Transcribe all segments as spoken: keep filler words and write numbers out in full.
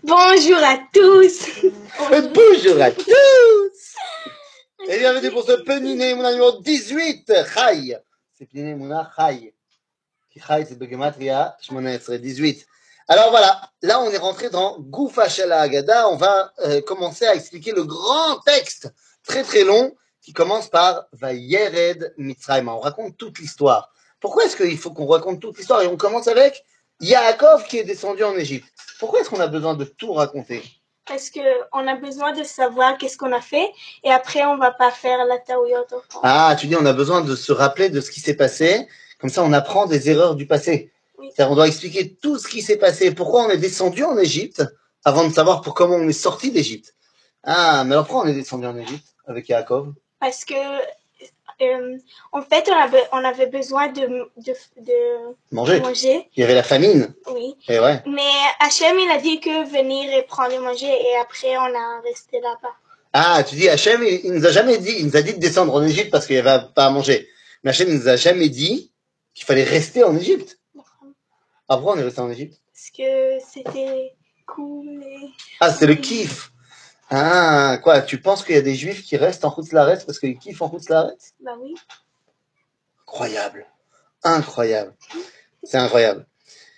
Bonjour à tous. Bonjour à tous. Et bienvenue pour ce Penine Mouna numéro dix-huit. Chai. C'est Penine Mouna Chai. Chai, c'est Begematria, Shmona Esrei, dix-huit. Alors voilà, là on est rentré dans Goufa Shala Agada. On va euh, commencer à expliquer le grand texte, très très long, qui commence par Vayered Mitzrayim. On raconte toute l'histoire. Pourquoi est-ce qu'il faut qu'on raconte toute l'histoire? Et on commence avec Yaakov qui est descendu en Égypte. Pourquoi est-ce qu'on a besoin de tout raconter? Parce qu'on a besoin de savoir qu'est-ce qu'on a fait et après on va pas faire la taouyot. Ah, tu dis on a besoin de se rappeler de ce qui s'est passé, comme ça on apprend des erreurs du passé. Oui. C'est-à-dire on doit expliquer tout ce qui s'est passé, pourquoi on est descendu en Égypte, avant de savoir pour comment on est sorti d'Égypte. Ah, mais alors pourquoi on est descendu en Égypte avec Yaakov? Parce que euh, en fait on avait, on avait besoin de, de, de Manger. manger. Il y avait la famine. Oui. Et ouais. Mais Hachem il a dit que venir et prendre manger et après on a resté là-bas. Ah, tu dis Hachem, il, il nous a jamais dit, il nous a dit de descendre en Égypte parce qu'il n'y avait pas à manger. Mais Hachem il nous a jamais dit qu'il fallait rester en Égypte. Ah, pourquoi on est resté en Égypte? Parce que c'était cool et... Ah, c'est le kiff. Ah, quoi, tu penses qu'il y a des juifs qui restent en Hutzlaretz parce qu'ils kiffent en Hutzlaretz? Bah oui. Incroyable. Incroyable. C'est incroyable.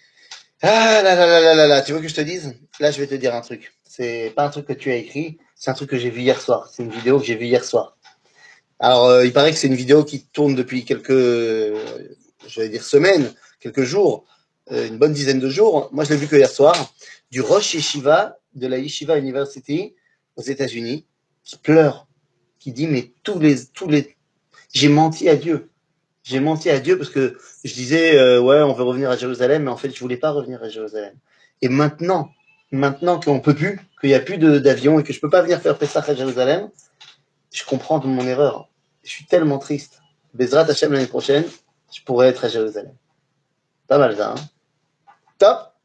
Ah là là là là là là, tu veux que je te dise? Là, je vais te dire un truc. C'est pas un truc que tu as écrit, c'est un truc que j'ai vu hier soir. C'est une vidéo que j'ai vue hier soir. Alors, euh, il paraît que c'est une vidéo qui tourne depuis quelques, euh, je vais dire semaines, quelques jours, euh, une bonne dizaine de jours. Moi, je l'ai vu que hier soir, du Rosh Yeshiva, de la Yeshiva University aux États-Unis, qui pleure, qui dit, mais tous les, tous les, j'ai menti à Dieu. J'ai menti à Dieu parce que je disais, euh, ouais, on veut revenir à Jérusalem, mais en fait, je voulais pas revenir à Jérusalem. Et maintenant, maintenant qu'on peut plus, qu'il y a plus de, d'avion et que je peux pas venir faire Pessah à Jérusalem, je comprends de mon erreur. Je suis tellement triste. Bezrat Hashem l'année prochaine, je pourrais être à Jérusalem. Pas mal ça, hein? Top!